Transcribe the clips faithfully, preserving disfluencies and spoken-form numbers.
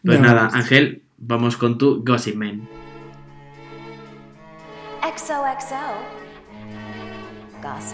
Pues No, nada, no. Ángel, vamos con tu Gossip Man. X O X O. Gossip.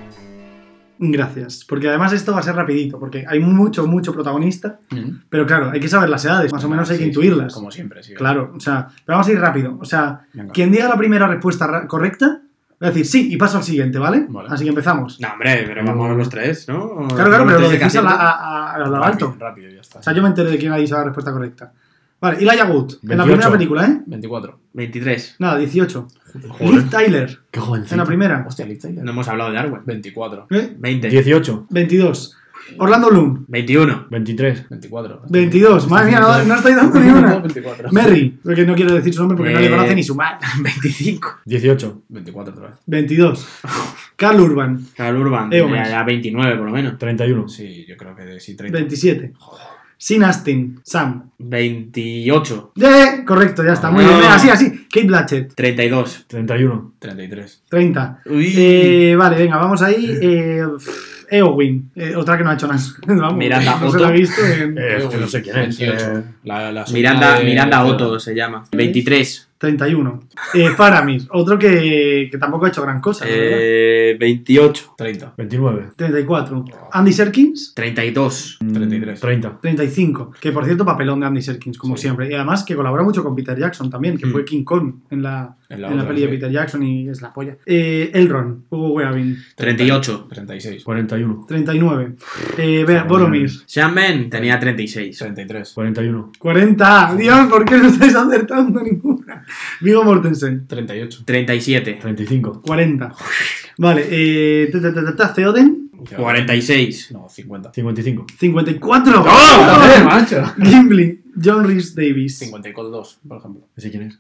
Gracias, porque además esto va a ser rapidito, porque hay mucho, mucho protagonista, Mm. pero claro, hay que saber las edades, más o menos hay que Sí, intuirlas. sí, como siempre, sí. Claro, o sea, pero vamos a ir rápido. O sea, Venga. quien diga la primera respuesta ra- correcta, va a decir sí y paso al siguiente, ¿vale? Vale. Así que empezamos. No, hombre, pero vamos los tres, ¿no? Claro, claro, pero lo Tres de decís a, la- acierto. a, a- a lo Rápido, alto. rápido, ya está. O sea, yo me enteré de quién ha dicho la respuesta correcta. Vale, Elijah Wood, en la veintiocho. primera película, ¿eh? veinticuatro. veintitrés. Nada, dieciocho. Joder. Liv Tyler, Qué jovencito. en la primera. Hostia, Liz Taylor. No hemos hablado de Arwen. veinticuatro. ¿Eh? veinte. dieciocho. veintidós. Orlando Bloom, veintiuno. veintitrés. veinticuatro. veintidós. Madre mía, no, no estoy dando ni una. veinticuatro. Merry, porque no quiero decir su nombre porque no le Eh. conoce ni su madre. veinticinco. dieciocho. veinticuatro otra vez. veintidós. Carl Urban, Carl Urban. Eh, hombre. ya, ya veintinueve por lo menos. treinta y uno. Sí, yo creo que sí, treinta. veintisiete. Sin Astin, Sam. veintiocho. ¡Eh! Correcto, ya está, muy No. bien. Venga, así, así. Kate Blanchett, treinta y dos. treinta y uno. treinta y tres. treinta. Uy. Eh, vale, venga, vamos ahí. Eh, pff, Eowyn, eh, otra que no ha hecho nada. Vamos, Miranda no se Otto. la ha visto en Eh, es que no sé quién es. veintiocho. Eh, La, la Miranda, sobrina de- Miranda Otto se llama. veintitrés. treinta y uno. Eh, Faramir, otro que, que tampoco ha hecho gran cosa, la verdad. Eh, veintiocho. treinta. veintinueve. treinta y cuatro. Andy Serkins, treinta y dos. treinta y tres. treinta. treinta y cinco. Que por cierto, papelón de Andy Serkins, como Sí. siempre. Y además que colabora mucho con Peter Jackson también, que Mm. fue King Kong en la, En en la la, otra, peli de sí. Peter Jackson y es la polla. Eh, Elrond, Hugo Weaving, treinta y ocho. treinta y seis. cuarenta y uno. treinta y nueve. Eh, Bea- Boromir, Sean Ben tenía treinta y seis. treinta y tres. cuarenta y uno. cuarenta. Dios, ¿por qué no estáis acertando ninguna? Viggo Mortensen, treinta y ocho. treinta y siete. treinta y cinco. cuarenta. Vale, eh, ta, ta, ta, ta, ta, Theoden, cuarenta y seis. No, cincuenta. cincuenta y cinco. cincuenta y cuatro. ¡Joder, macho! Gimli, John Rhys Davis. cincuenta y dos, por ejemplo. ¿Ese quién es?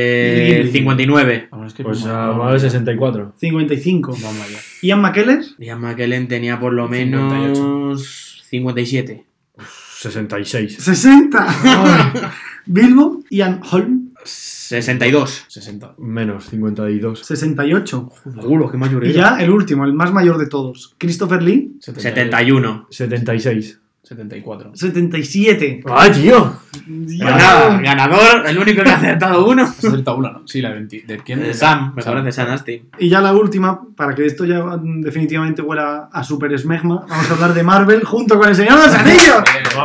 Eh, cincuenta y nueve. Vamos, es que Pues vamos- a vamos más de allá. sesenta y cuatro. cincuenta y cinco. Vamos allá. Ian McKellen, Ian McKellen tenía por lo cincuenta y menos cincuenta y siete. sesenta y seis. sesenta. Joder. Bilbo, Ian Holm, sesenta y dos. sesenta. Menos cincuenta y dos. sesenta y ocho. Juro, qué mayor Y ya el último, el más mayor de todos, Christopher Lee, setenta y uno. setenta y seis. setenta y cuatro. setenta y siete. ¡Ay, tío! Pues nada, ganador, el único que ha acertado uno. Has acertado una, ¿no? Sí, la de veinte. ¿De quién? De Sam, me parece Sam Astin. Y ya la última, para que esto ya mm, definitivamente huela a super esmegma, vamos a hablar de Marvel junto con el Señor de los Anillos.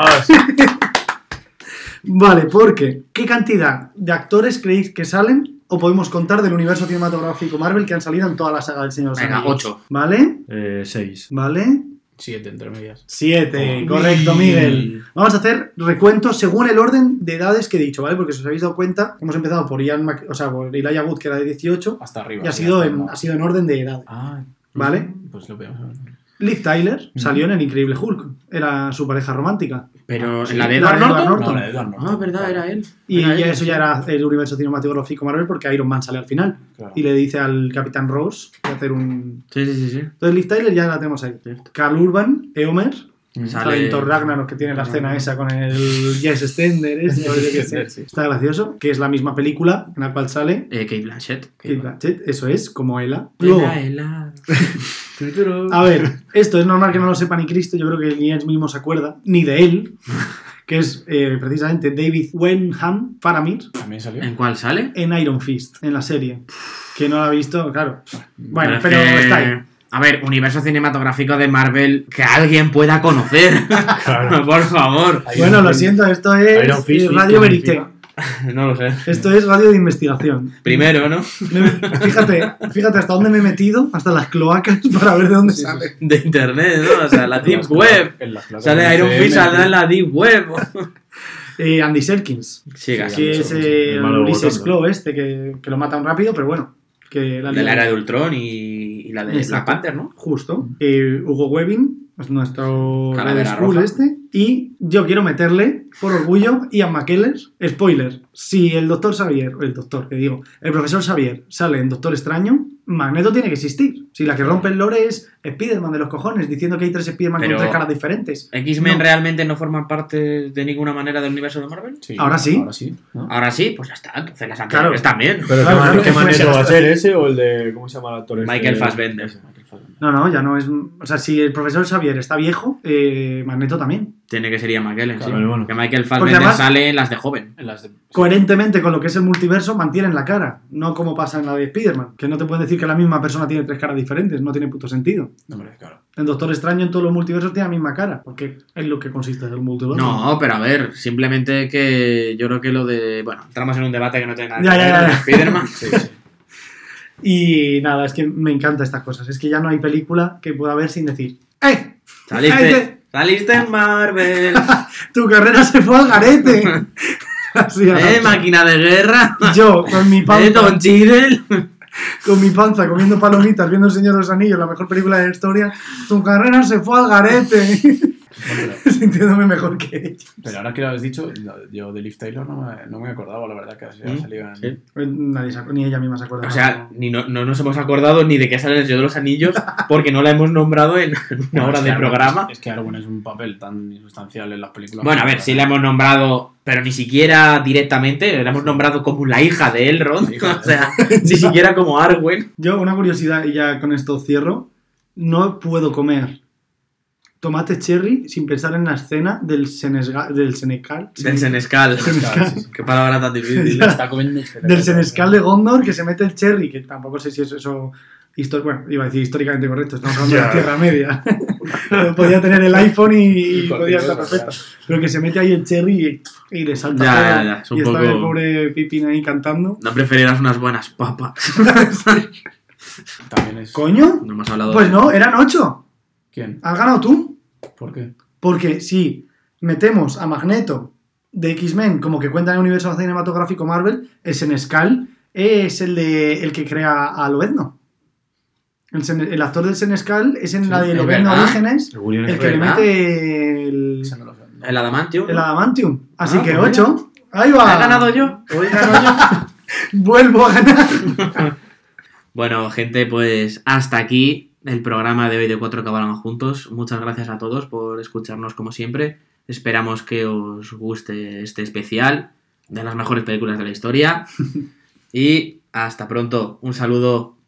Vale, porque ¿qué cantidad de actores creéis que salen o podemos contar del universo cinematográfico Marvel que han salido en toda la saga del Señor de los Venga, Anillos? ocho. ¿Vale? Eh, seis. ¿Vale? Siete, entre medias. Siete, Uy. correcto, Miguel. Vamos a hacer recuentos según el orden de edades que he dicho, ¿vale? Porque si os habéis dado cuenta, hemos empezado por Ian Mac- o sea, por Elijah Wood, que era de dieciocho, Hasta arriba. y ha sí, sido, hasta en, abajo. ha sido en orden de edad, Ah, ¿vale? pues lo veamos. Liv Tyler salió en El Increíble Hulk, era su pareja romántica. Pero Sí, en la de la Edward de Edward Norton. Norton. No, la de Edward Norton. Ah, verdad, Claro. era él. Y Era ya él, eso ya era el universo cinematográfico Marvel porque Iron Man sale al final. Claro. Y le dice al Capitán Rose de hacer un... Sí, sí, sí. sí. Entonces Liv Tyler ya la tenemos ahí. Cierto. Carl Urban, Eomer, sale Sale en Thor Ragnarok que tiene la escena esa con el Yes Extender, ese, o yo qué sé. Sí. Está gracioso, que es la misma película en la cual sale Eh, Kate Blanchett. Kate Blanchett, eso es, como Ella. Luego, Ela, ela. a ver, esto es normal que no lo sepa ni Cristo, yo creo que ni él mismo se acuerda, ni de él, que es eh, precisamente David Wenham Faramir También salió. ¿En cuál sale? en Iron Fist, en la serie. Que no la ha visto, claro. Bueno, es pero que- está ahí. A ver, universo cinematográfico de Marvel que alguien pueda conocer. Por favor. Bueno, lo siento, esto es Iron Fist, eh, Fist, Radio ¿qué Verité. significa? No lo sé. Esto es radio de investigación. Primero, ¿no? Me- Fíjate, fíjate hasta dónde me he metido, hasta las cloacas, para ver de dónde Sí, sí, sale. De internet, ¿no? O sea, la En Deep las Web. cloacas- en las cloacas Sale de Iron C M, Fist, saldrá en tío. la Deep Web. Eh, Andy Serkins, Siga, Sí, que Andy es Serkins, eh, el malo de Ulysses Wakanda. Claw este, que, que lo matan rápido, pero bueno. Que la de la liga- era de Ultron y, y la de Black Exacto. Panther, ¿no? Justo. Eh, Hugo Weaving, es nuestro Calavera Red Skull roja. este. Y yo quiero meterle, por orgullo, Ian McKellen. Spoiler, si el doctor Xavier, el doctor, que digo, el profesor Xavier sale en Doctor Extraño, Magneto tiene que existir. Si la que rompe el lore es Spider-Man de los cojones, diciendo que hay tres Spider-Man Pero- con tres caras diferentes. ¿X-Men No. realmente no forman parte de ninguna manera del universo de Marvel? Sí, Ahora sí. Ahora sí. ¿no? Ahora sí, pues ya está. Entonces las Claro. anteriores también. Pero Claro, ¿qué, claro, ¿qué que puede manera ser va a hasta ser así. ese o el de. ¿Cómo se llama el actor? este? Michael Fassbender. Michael Fassbender. No, no, ya no es... O sea, si el profesor Xavier está viejo, eh, Magneto también. Tiene que ser Ian McKellen, Claro, sí. bueno. Que Michael Porque Fassbender además- sale en las de joven. En las de... Coherentemente con lo que es el multiverso, mantienen la cara. No como pasa en la de Spider-Man. Que no te pueden decir que la misma persona tiene tres caras diferentes. No tiene puto sentido. No, hombre, claro. El Doctor Extraño en todos los multiversos tiene la misma cara. Porque es lo que consiste el multiverso. No, pero a ver, simplemente que yo creo que lo de... Bueno, entramos en un debate que no tiene nada que Ya, ver ya, ya, con ya. Spider-Man. Sí, sí. Y nada, es que me encantan estas cosas. Es que ya no hay película que pueda ver sin decir ¡Eh! Saliste, ¡Eh! saliste en Marvel. ¡Tu carrera se fue al garete! Así, a la- ¿Eh? Máquina de guerra. Y yo, con mi ¿Eh? panza, Don Cheadle. con mi panza, comiendo palomitas, viendo El Señor de los Anillos, la mejor película de la historia, tu carrera se fue al garete. Bueno, pero, Sintiéndome mejor que ella. pero ahora que lo has dicho, yo de Liv Taylor no me, no me acordaba, la verdad, que ha Mm, salido en... sí. Nadie se, ni ella misma se acuerda. O sea, ni no, no nos hemos acordado ni de qué sale el Señor de los Anillos porque no la hemos nombrado en una Bueno, hora es de que Arwen- programa. Es que Arwen es un papel tan insustancial en las películas. Bueno, a ver, sí la hemos nombrado, pero ni siquiera directamente, la hemos nombrado como la hija de Elrond, La hija de o sea, ni siquiera como Arwen. yo, una curiosidad, y ya con esto cierro, no puedo comer tomate cherry sin pensar en la escena del Senesgal, del Senecal, Del Senescal. Senescal, sí, sí. Qué palabra tan difícil. Ya. Está comiendo del Senescal de Gondor, que se mete el cherry, que tampoco sé si es eso... histor- Bueno, iba a decir históricamente correcto, estamos hablando de la Ya. Tierra Media. Podía tener el iPhone y, y Y podía cualquier estar cosa, perfecto. Pero que se mete ahí el cherry y, y le salta Ya, todo. ya, ya, es un y está poco- el pobre Pipín ahí cantando. No preferirás unas buenas papas. También es... ¿Coño? No hemos hablado Pues de... no, eran ocho. ¿Quién? ¿Has ganado tú? ¿Por qué? Porque si metemos a Magneto de X-Men como que cuenta en el universo cinematográfico Marvel, el Senescal es el de el que crea a Lobezno. El, Sene- el actor del Senescal es en Sí, la de es Lobezno verdad. Orígenes, El William el F. que le ¿verdad? mete el, Ese no lo sé. No. El Adamantium. el Adamantium. Así Ah, que pues mira. ocho. Ahí va. ¿He ganado yo? ¿Hoy he ganado yo? Vuelvo a ganar. Bueno, gente, pues hasta aquí el programa de hoy de Cuatro que Hablan Juntos. Muchas gracias a todos por escucharnos como siempre. Esperamos que os guste este especial de las mejores películas de la historia. Y hasta pronto. Un saludo